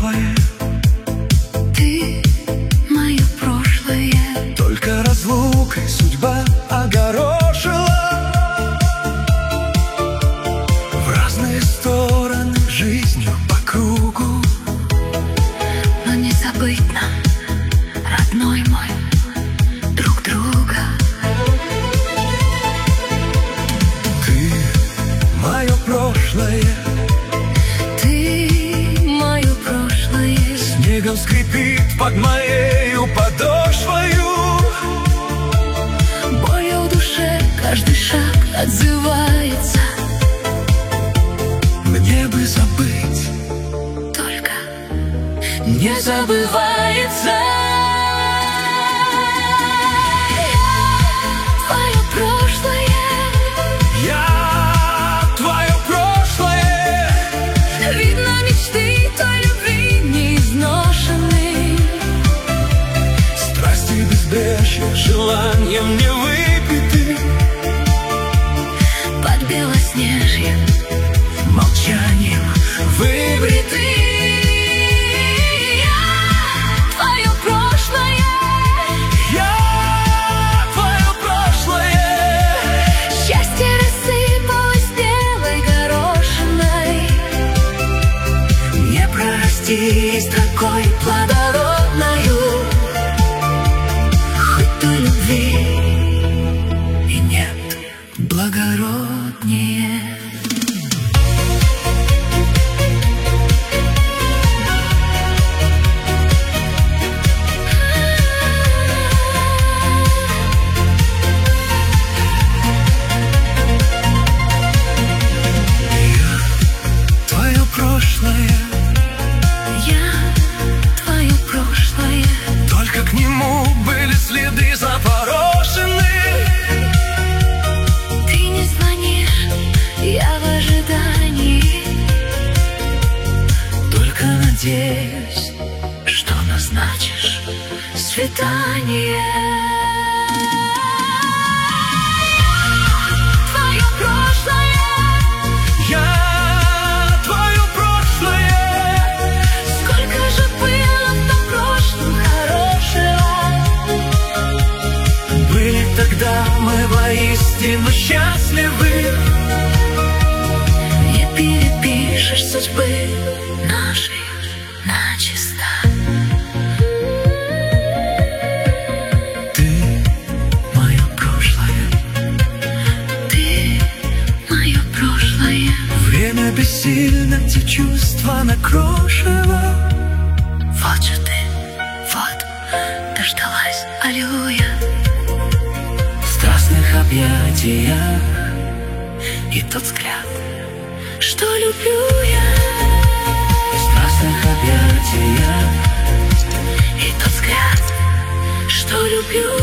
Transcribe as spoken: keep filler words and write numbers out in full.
прошлое. Ты мое прошлое. Только разлукой судьба огорошила. В разные стороны жизнью по кругу. Но не забыть нам, родной мой, друг друга. Ты мое прошлое. Ты мое прошлое. Снегом скрипит под моею подошвою. Болью в душе каждый шаг отзывается. Мне бы забыть, Только не забывается. Твое прошлое. я твое прошлое. Видно, мечты той любви не изношены. Страсти безбрежья, желанием не выпиты. Под белоснежьем Молчанием выбриты. твое прошлое. Я твое прошлое. Счастье рассыпалось белой горошиной. Не простись такой плодородною. Хоть той любви и нет благороднее. Твое прошлое. Я твое прошлое. Только к нему были следы запорошены. Ты не звонишь, я в ожидании. Только надеюсь, Что назначишь свидание. Твое прошлое. я твое прошлое. Сколько же было в том прошлом хорошего. Были тогда мы воистину счастливы. Не перепишешь судьбы нашей начисто. Ты мое прошлое. Ты мое прошлое. Время бессильно, те чувства накрошило. Вот же ты, вот, дождалась, аллилуйя. В страстных объятиях и тот взгляд, Что люблю я. в страстных объятиях. И тот взгляд, что люблю